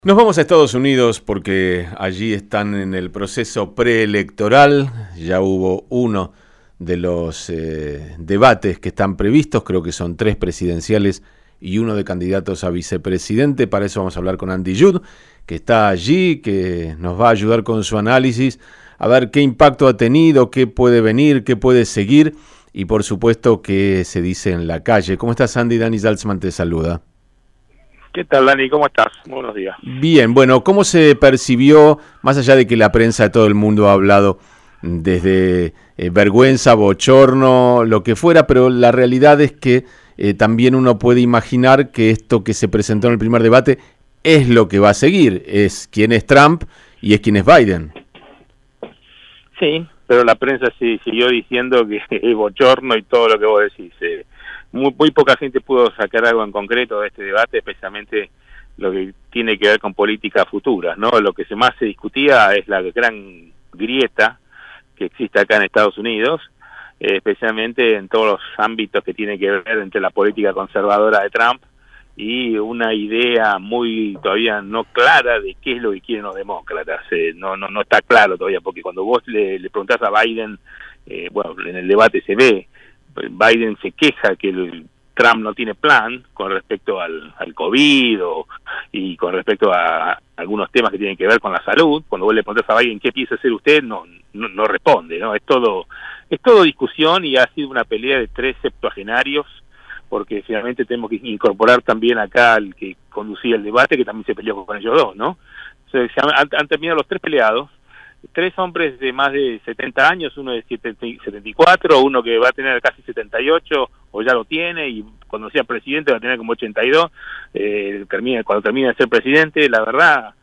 Nos vamos a Estados Unidos porque allí están en el proceso preelectoral. Ya hubo uno de los debates que están previstos, creo que son 3 presidenciales y uno de candidatos a vicepresidente. Para eso vamos a hablar con Andy Judd, que está allí, que nos va a ayudar con su análisis, a ver qué impacto ha tenido, qué puede venir, qué puede seguir y por supuesto qué se dice en la calle. ¿Cómo estás, Andy? Dani Zaltzman te saluda. ¿Qué tal, Dani? ¿Cómo estás? Buenos días. Bien, bueno, ¿cómo se percibió, más allá de que la prensa de todo el mundo ha hablado desde vergüenza, bochorno, lo que fuera, pero la realidad es que también uno puede imaginar que esto que se presentó en el primer debate es lo que va a seguir, es quién es Trump y es quién es Biden. Sí, pero la prensa sí siguió diciendo que es bochorno y todo lo que vos decís. Muy poca gente pudo sacar algo en concreto de este debate, especialmente lo que tiene que ver con políticas futuras, ¿no? Lo que más se discutía es la gran grieta que existe acá en Estados Unidos, especialmente en todos los ámbitos que tiene que ver entre la política conservadora de Trump y una idea muy todavía no clara de qué es lo que quieren los demócratas. No está claro todavía, porque cuando vos le preguntás a Biden, bueno, en el debate se ve, Biden se queja que Trump no tiene plan con respecto al COVID y con respecto a algunos temas que tienen que ver con la salud. Cuando vos le preguntás a Biden qué piensa hacer usted, no responde, ¿no? Es todo discusión y ha sido una pelea de 3 septuagenarios, porque finalmente tenemos que incorporar también acá al que conducía el debate, que también se peleó con ellos dos, ¿no? Entonces, han terminado los 3 peleados. 3 hombres de más de 70 años, uno de 74, uno que va a tener casi 78, o ya lo tiene, y cuando sea presidente va a tener como 82, cuando termine de ser presidente. La verdad,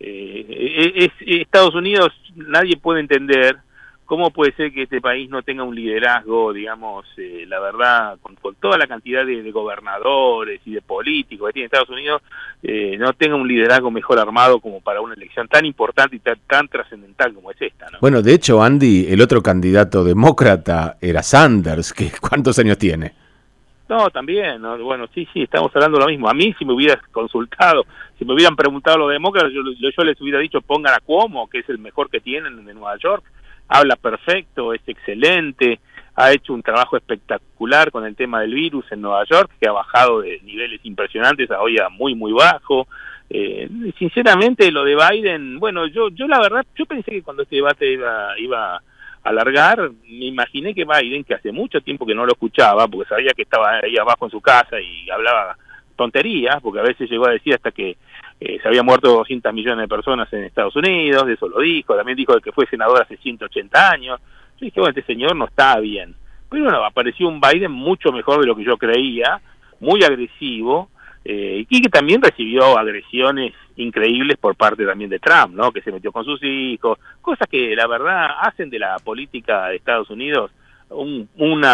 Estados Unidos, nadie puede entender cómo puede ser que este país no tenga un liderazgo, digamos, la verdad, con toda la cantidad de gobernadores y de políticos que tiene Estados Unidos, no tenga un liderazgo mejor armado como para una elección tan importante y tan trascendental como es esta, ¿no? Bueno, de hecho, Andy, el otro candidato demócrata era Sanders, que ¿cuántos años tiene? No, también, ¿no? Bueno, sí, estamos hablando de lo mismo. A mí, si me hubieras consultado, si me hubieran preguntado los demócratas, yo les hubiera dicho pongan a Cuomo, que es el mejor que tienen de Nueva York. Habla perfecto, es excelente, ha hecho un trabajo espectacular con el tema del virus en Nueva York, que ha bajado de niveles impresionantes a hoy a muy, muy bajo. Sinceramente, lo de Biden, bueno, yo la verdad, yo pensé que cuando este debate iba a alargar, me imaginé que Biden, que hace mucho tiempo que no lo escuchaba, porque sabía que estaba ahí abajo en su casa y hablaba tonterías, porque a veces llegó a decir hasta que se habían muerto 200 millones de personas en Estados Unidos, de eso lo dijo, también dijo que fue senador hace 180 años, yo dije, bueno, este señor no está bien, pero bueno, apareció un Biden mucho mejor de lo que yo creía, muy agresivo, y que también recibió agresiones increíbles por parte también de Trump, ¿no? Que se metió con sus hijos, cosas que la verdad hacen de la política de Estados Unidos un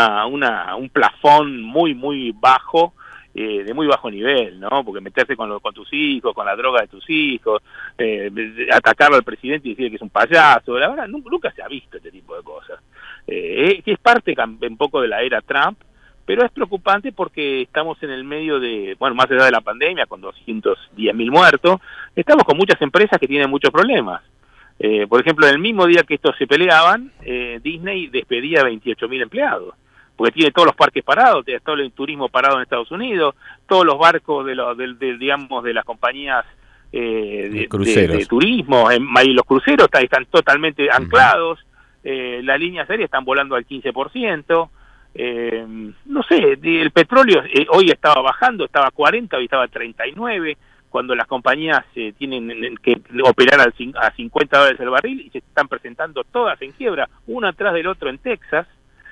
plafón muy, muy bajo, de muy bajo nivel, ¿no? Porque meterse con tus hijos, con la droga de tus hijos, atacarlo al presidente y decir que es un payaso, la verdad nunca se ha visto este tipo de cosas. Es parte un poco de la era Trump, pero es preocupante porque estamos en el medio de, bueno, más allá de la pandemia, con 210.000 muertos, estamos con muchas empresas que tienen muchos problemas. Por ejemplo, en el mismo día que estos se peleaban, Disney despedía 28.000 empleados, porque tiene todos los parques parados, tiene todo el turismo parado en Estados Unidos, todos los barcos digamos, de las compañías de turismo, los cruceros están totalmente anclados, las líneas aéreas están volando al 15%, no sé, el petróleo hoy estaba bajando, estaba a 40, hoy estaba a 39, cuando las compañías tienen que operar a $50 el barril y se están presentando todas en quiebra, una atrás del otro en Texas,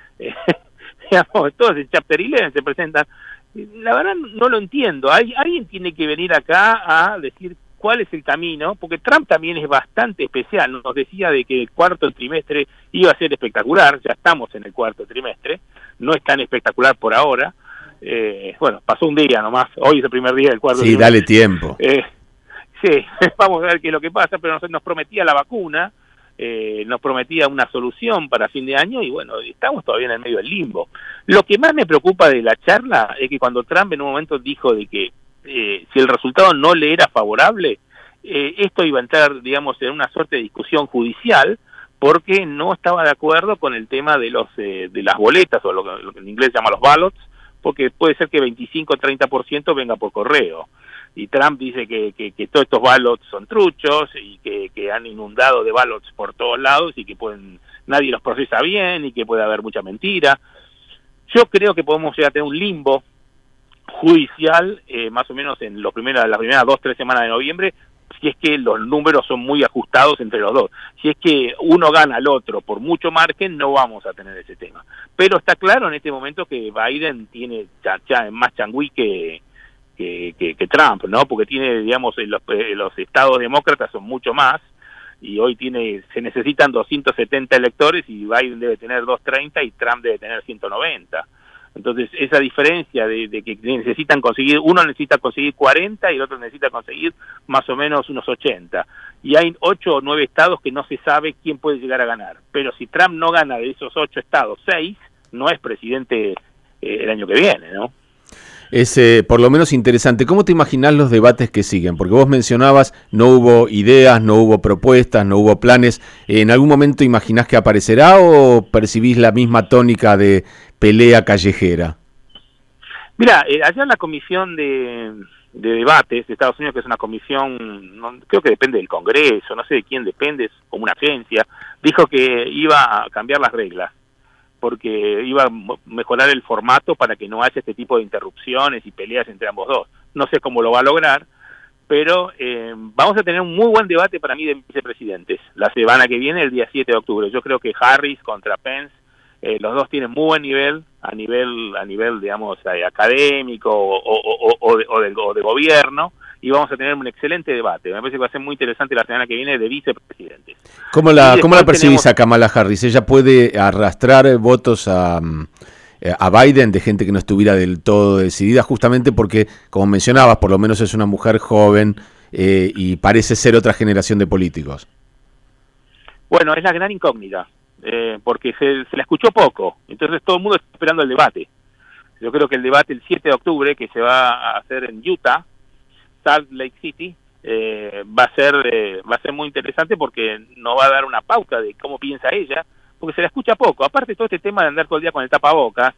digamos, todas en Chapter 11 se presentan. La verdad no lo entiendo, alguien tiene que venir acá a decir cuál es el camino, porque Trump también es bastante especial, nos decía de que el cuarto trimestre iba a ser espectacular, ya estamos en el cuarto trimestre, no es tan espectacular por ahora, bueno, pasó un día nomás, hoy es el primer día del cuarto trimestre. Dale tiempo. Sí, vamos a ver qué es lo que pasa, pero nos prometía la vacuna, nos prometía una solución para fin de año y bueno, estamos todavía en el medio del limbo. Lo que más me preocupa de la charla es que cuando Trump en un momento dijo de que si el resultado no le era favorable, esto iba a entrar, digamos, en una suerte de discusión judicial, porque no estaba de acuerdo con el tema de las boletas, o lo que en inglés se llama los ballots, porque puede ser que 25 o 30% venga por correo. Y Trump dice que todos estos ballots son truchos y que han inundado de ballots por todos lados y que nadie los procesa bien y que puede haber mucha mentira. Yo creo que podemos llegar a tener un limbo judicial más o menos en las primeras 2-3 semanas de noviembre, si es que los números son muy ajustados entre los dos. Si es que uno gana al otro por mucho margen, no vamos a tener ese tema. Pero está claro en este momento que Biden tiene más changüí que Trump, ¿no? Porque tiene, digamos, los estados demócratas son mucho más, y hoy se necesitan 270 electores y Biden debe tener 230 y Trump debe tener 190. Entonces, esa diferencia de que uno necesita conseguir 40 y el otro necesita conseguir más o menos unos 80. Y hay 8 o 9 estados que no se sabe quién puede llegar a ganar. Pero si Trump no gana de esos 8 estados, 6, no es presidente el año que viene, ¿no? Es por lo menos interesante. ¿Cómo te imaginás los debates que siguen? Porque vos mencionabas, no hubo ideas, no hubo propuestas, no hubo planes. ¿En algún momento imaginás que aparecerá o percibís la misma tónica de pelea callejera? Mira, allá en la comisión de debates de Estados Unidos, que es una comisión, creo que depende del Congreso, no sé de quién depende, es como una agencia, dijo que iba a cambiar las reglas, porque iba a mejorar el formato para que no haya este tipo de interrupciones y peleas entre ambos dos. No sé cómo lo va a lograr, pero vamos a tener un muy buen debate para mí de vicepresidentes la semana que viene, el día 7 de octubre. Yo creo que Harris contra Pence, los dos tienen muy buen nivel, a nivel digamos, académico o de gobierno, y vamos a tener un excelente debate. Me parece que va a ser muy interesante la semana que viene de vicepresidentes. ¿Cómo la percibís a Kamala Harris? ¿Ella puede arrastrar votos a Biden de gente que no estuviera del todo decidida? Justamente porque, como mencionabas, por lo menos es una mujer joven y parece ser otra generación de políticos. Bueno, es la gran incógnita, porque se la escuchó poco, entonces todo el mundo está esperando el debate. Yo creo que el debate el 7 de octubre, que se va a hacer en Utah, Salt Lake City, va a ser muy interesante porque nos va a dar una pauta de cómo piensa ella, porque se la escucha poco. Aparte, todo este tema de andar todo el día con el tapabocas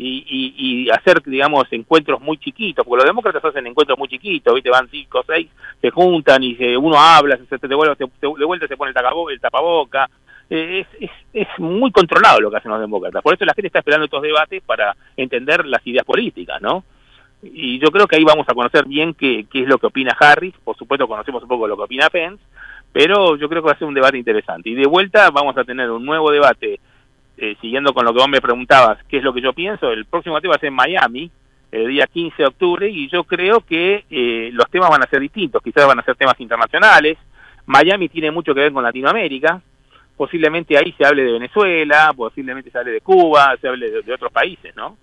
y hacer, digamos, encuentros muy chiquitos, porque los demócratas hacen encuentros muy chiquitos, ¿viste? Van 5 o 6, se juntan y uno habla, de vuelta se pone el tapaboca. Es muy controlado lo que hacen los demócratas. Por eso la gente está esperando estos debates para entender las ideas políticas, ¿no? Y yo creo que ahí vamos a conocer bien qué es lo que opina Harris. Por supuesto conocemos un poco lo que opina Pence, pero yo creo que va a ser un debate interesante. Y de vuelta vamos a tener un nuevo debate, siguiendo con lo que vos me preguntabas, qué es lo que yo pienso. El próximo debate va a ser en Miami, el día 15 de octubre, y yo creo que los temas van a ser distintos. Quizás van a ser temas internacionales. Miami tiene mucho que ver con Latinoamérica. Posiblemente ahí se hable de Venezuela, posiblemente se hable de Cuba, se hable de otros países, ¿no?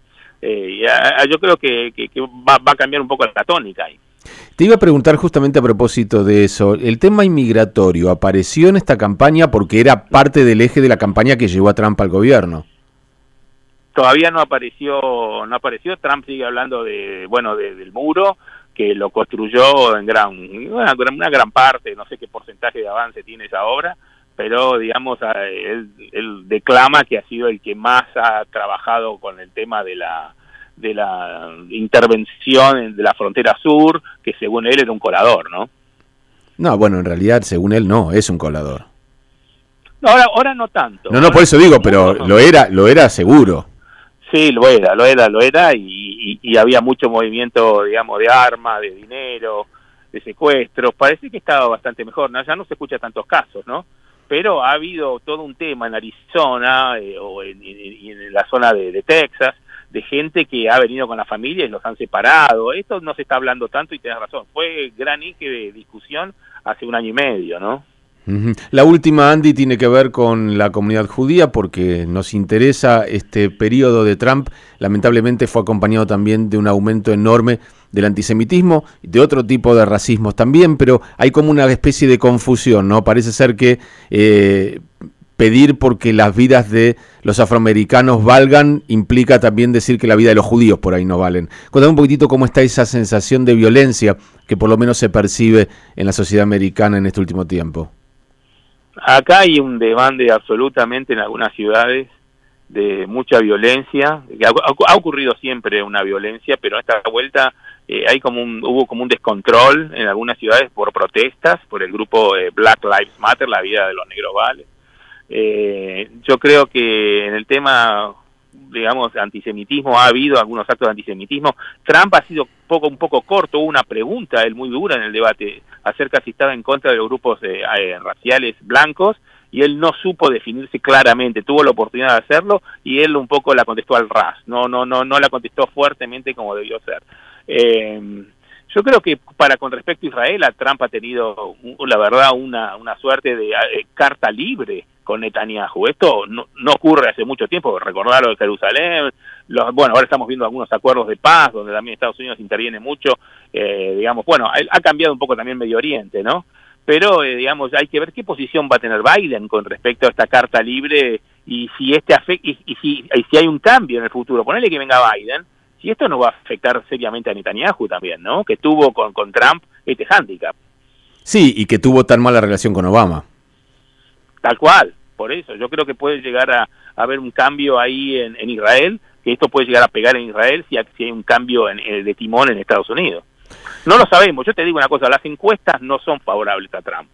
Yo creo que va a cambiar un poco la tónica ahí. Te iba a preguntar justamente a propósito de eso, el tema inmigratorio apareció en esta campaña porque era parte del eje de la campaña que llevó a Trump al gobierno. Todavía no apareció. Trump sigue hablando del muro, que lo construyó en una gran parte, no sé qué porcentaje de avance tiene esa obra, pero digamos él declama que ha sido el que más ha trabajado con el tema de la intervención de la frontera sur, que según él era un colador, ¿no? No, bueno, en realidad según él no, es un colador. No, ahora no tanto. No, por eso digo, pero no. Lo era seguro. Sí, lo era y había mucho movimiento, digamos, de armas, de dinero, de secuestros. Parece que estaba bastante mejor, ¿no? Ya no se escucha tantos casos, ¿no? Pero ha habido todo un tema en Arizona y en la zona de Texas, de gente que ha venido con la familia y los han separado. Esto no se está hablando tanto y tenés razón. Fue gran eje de discusión hace 1 año y medio, ¿no? La última, Andy, tiene que ver con la comunidad judía porque nos interesa este periodo de Trump. Lamentablemente fue acompañado también de un aumento enorme del antisemitismo y de otro tipo de racismos también, pero hay como una especie de confusión, ¿no? Parece ser que pedir porque las vidas de los afroamericanos valgan implica también decir que la vida de los judíos por ahí no valen. Cuéntame un poquitito cómo está esa sensación de violencia que por lo menos se percibe en la sociedad americana en este último tiempo. Acá hay un desbande absolutamente en algunas ciudades de mucha violencia, que ha ocurrido siempre una violencia, pero esta vuelta hubo como un descontrol en algunas ciudades por protestas, por el grupo Black Lives Matter, la vida de los negros vale. Yo creo que en el tema, digamos, antisemitismo, ha habido algunos actos de antisemitismo. Trump ha sido un poco corto, hubo una pregunta, él muy dura en el debate, acerca si estaba en contra de los grupos raciales blancos, y él no supo definirse claramente, tuvo la oportunidad de hacerlo, y él un poco la contestó al ras, no la contestó fuertemente como debió ser. Yo creo que con respecto a Israel, Trump ha tenido, la verdad, una suerte de carta libre con Netanyahu. Esto no ocurre hace mucho tiempo, recordar lo de Jerusalén, ahora estamos viendo algunos acuerdos de paz, donde también Estados Unidos interviene mucho, digamos, ha cambiado un poco también Medio Oriente, ¿no? Pero, digamos, hay que ver qué posición va a tener Biden con respecto a esta carta libre y si si hay un cambio en el futuro. Ponele que venga Biden, si esto no va a afectar seriamente a Netanyahu también, ¿no? Que tuvo con Trump este hándicap. Sí, y que tuvo tan mala relación con Obama. Tal cual, por eso. Yo creo que puede llegar a haber un cambio ahí en Israel, que esto puede llegar a pegar en Israel si hay un cambio de timón en Estados Unidos. No lo sabemos. Yo te digo una cosa, las encuestas no son favorables a Trump.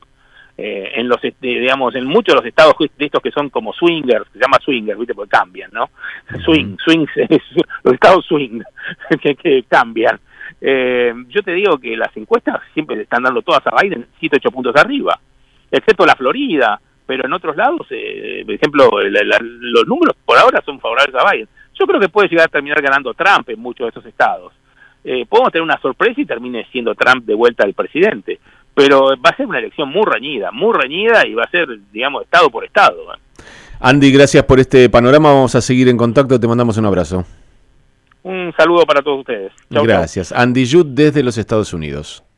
En muchos de los estados de estos que son como swingers, se llama swingers, ¿viste? Porque cambian, ¿no? Swings, los estados swing que cambian. Yo te digo que las encuestas siempre le están dando todas a Biden 7-8 puntos arriba, excepto la Florida, pero en otros lados, por ejemplo, los números por ahora son favorables a Biden. Yo creo que puede llegar a terminar ganando Trump en muchos de esos estados. Podemos tener una sorpresa y termine siendo Trump de vuelta el presidente, pero va a ser una elección muy reñida y va a ser, digamos, estado por estado. Andy, gracias por este panorama, vamos a seguir en contacto, te mandamos un abrazo. Un saludo para todos ustedes. Chau, gracias. Chau. Andy Judd desde los Estados Unidos.